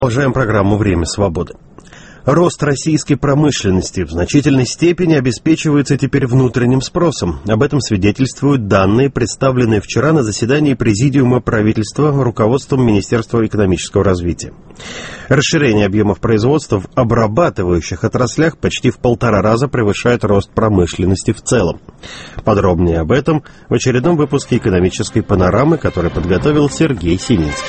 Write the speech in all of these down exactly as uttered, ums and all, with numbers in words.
Продолжаем программу «Время свободы». Рост российской промышленности в значительной степени обеспечивается теперь внутренним спросом. Об этом свидетельствуют данные, представленные вчера на заседании Президиума правительства руководством Министерства экономического развития. Расширение объемов производства в обрабатывающих отраслях почти в полтора раза превышает рост промышленности в целом. Подробнее об этом в очередном выпуске «Экономической панорамы», который подготовил Сергей Сининский.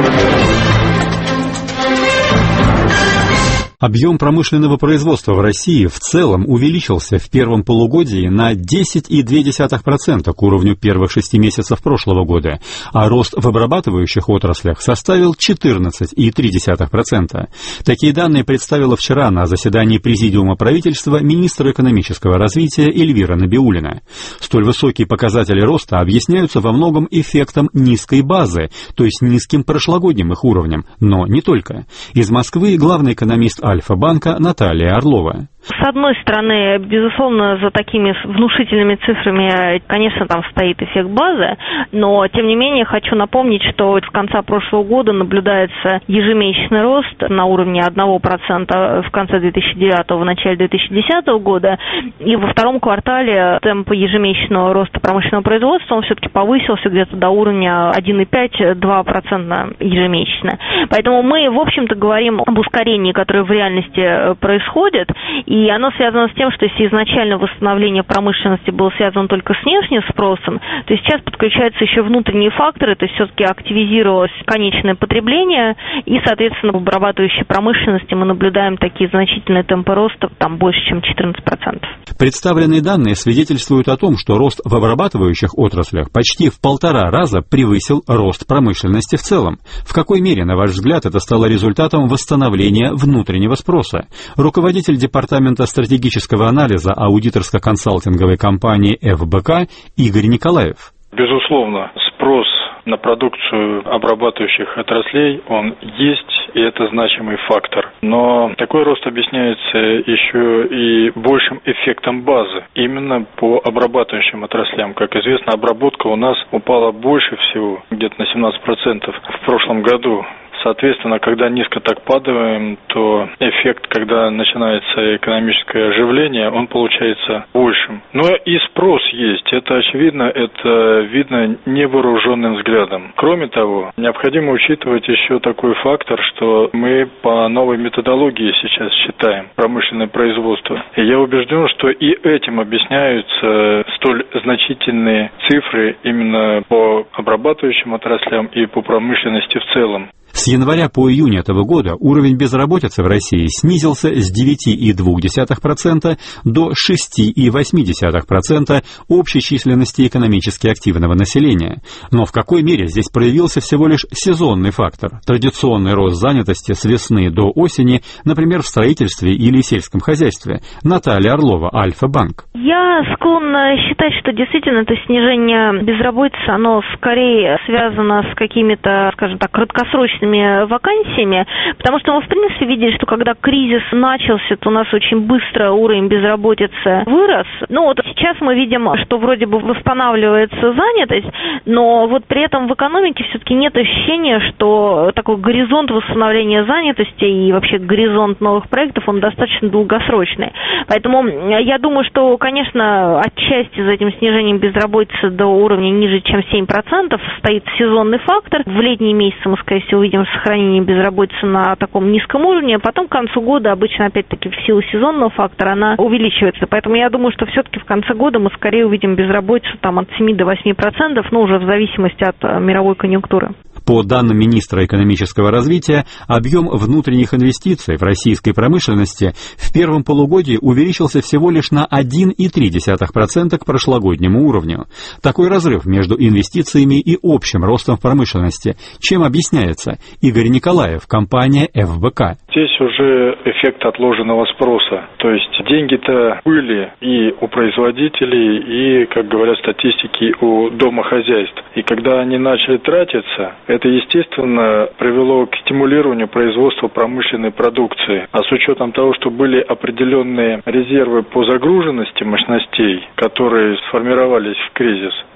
Объем промышленного производства в России в целом увеличился в первом полугодии на десять целых две десятых процента к уровню первых шести месяцев прошлого года, а рост в обрабатывающих отраслях составил четырнадцать целых три десятых процента. Такие данные представила вчера на заседании Президиума правительства министра экономического развития Эльвира Набиуллина. Столь высокие показатели роста объясняются во многом эффектом низкой базы, то есть низким прошлогодним их уровнем, но не только. Из Москвы главный экономист Альфа-банка Наталья Орлова. С одной стороны, безусловно, за такими внушительными цифрами, конечно, там стоит эффект базы, но, тем не менее, хочу напомнить, что с конца прошлого года наблюдается ежемесячный рост на уровне одного процента в конце две тысячи девятого, в начале две тысячи десятого года, и во втором квартале темп ежемесячного роста промышленного производства, он все-таки повысился где-то до уровня один целых пять десятых - два процента ежемесячно. Поэтому мы, в общем-то, говорим об ускорении, которое в реальности происходит, и И оно связано с тем, что если изначально восстановление промышленности было связано только с внешним спросом, то сейчас подключаются еще внутренние факторы, то есть все-таки активизировалось конечное потребление, и, соответственно, в обрабатывающей промышленности мы наблюдаем такие значительные темпы роста, там больше, чем четырнадцать процентов. Представленные данные свидетельствуют о том, что рост в обрабатывающих отраслях почти в полтора раза превысил рост промышленности в целом. В какой мере, на ваш взгляд, это стало результатом восстановления внутреннего спроса? Руководитель департамента стратегического анализа аудиторско-консалтинговой компании эф бэ ка Игорь Николаев. Безусловно, спрос на продукцию обрабатывающих отраслей, он есть, и это значимый фактор. Но такой рост объясняется еще и большим эффектом базы, именно по обрабатывающим отраслям. Как известно, обработка у нас упала больше всего, где-то на семнадцать процентов в прошлом году. Соответственно, когда низко так падаем, то эффект, когда начинается экономическое оживление, он получается большим. Но и спрос есть, это очевидно, это видно невооруженным взглядом. Кроме того, необходимо учитывать еще такой фактор, что мы по новой методологии сейчас считаем промышленное производство. И я убежден, что и этим объясняются столь значительные цифры именно по обрабатывающим отраслям и по промышленности в целом. С января по июнь этого года уровень безработицы в России снизился с девять целых две десятых процента до шесть целых восемь десятых процента общей численности экономически активного населения. Но в какой мере здесь проявился всего лишь сезонный фактор, традиционный рост занятости с весны до осени, например, в строительстве или сельском хозяйстве? Наталья Орлова, Альфа-банк. Я склонна считать, что действительно это снижение безработицы, оно скорее связано с какими-то, скажем так, краткосрочными вакансиями, потому что мы, в принципе, видели, что когда кризис начался, то у нас очень быстро уровень безработицы вырос. Ну вот сейчас мы видим, что вроде бы восстанавливается занятость, но вот при этом в экономике все-таки нет ощущения, что такой горизонт восстановления занятости и вообще горизонт новых проектов, он достаточно долгосрочный. Поэтому я думаю, что, конечно, отчасти за этим снижением безработицы до уровня ниже, чем семь процентов, стоит сезонный фактор. В летние месяцы мы, скорее всего, видим сохранение безработицы на таком низком уровне, а потом к концу года, обычно, опять-таки, в силу сезонного фактора, она увеличивается. Поэтому я думаю, что все-таки в конце года мы скорее увидим безработицу там от семи до восьми процентов, ну, уже в зависимости от мировой конъюнктуры. По данным министра экономического развития, объем внутренних инвестиций в российской промышленности в первом полугодии увеличился всего лишь на один целых три десятых процента к прошлогоднему уровню. Такой разрыв между инвестициями и общим ростом в промышленности чем объясняется? Игорь Николаев, компания эф бэ ка. Здесь уже эффект отложенного спроса. То есть деньги-то были и у производителей, и, как говорят статистики, у домохозяйств. И когда они начали тратиться, это, естественно, привело к стимулированию производства промышленной продукции. А с учетом того, что были определенные резервы по загруженности мощностей, которые сформировались в кризис,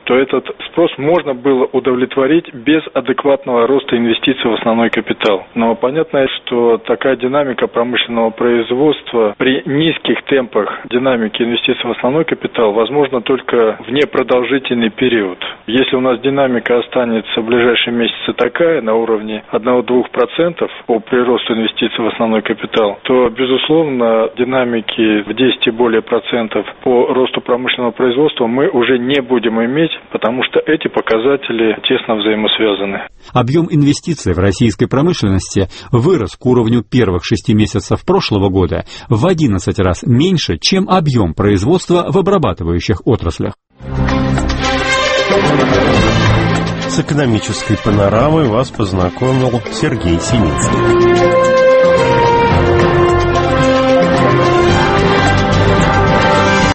то этот спрос можно было удовлетворить без адекватного роста инвестиций в основной капитал. Но понятно, что такая динамика промышленного производства при низких темпах динамики инвестиций в основной капитал возможно только в непродолжительный период. Если у нас динамика останется в ближайшие месяцы такая, на уровне одного-двух процентов по приросту инвестиций в основной капитал, то, безусловно, динамики в десять и более процентов по росту промышленного производства мы уже не будем иметь, потому что эти показатели тесно взаимосвязаны. Объем инвестиций в российской промышленности вырос к уровню первых шести месяцев прошлого года в одиннадцать раз меньше, чем объем производства в обрабатывающих отраслях. С экономической панорамой вас познакомил Сергей Синицкий.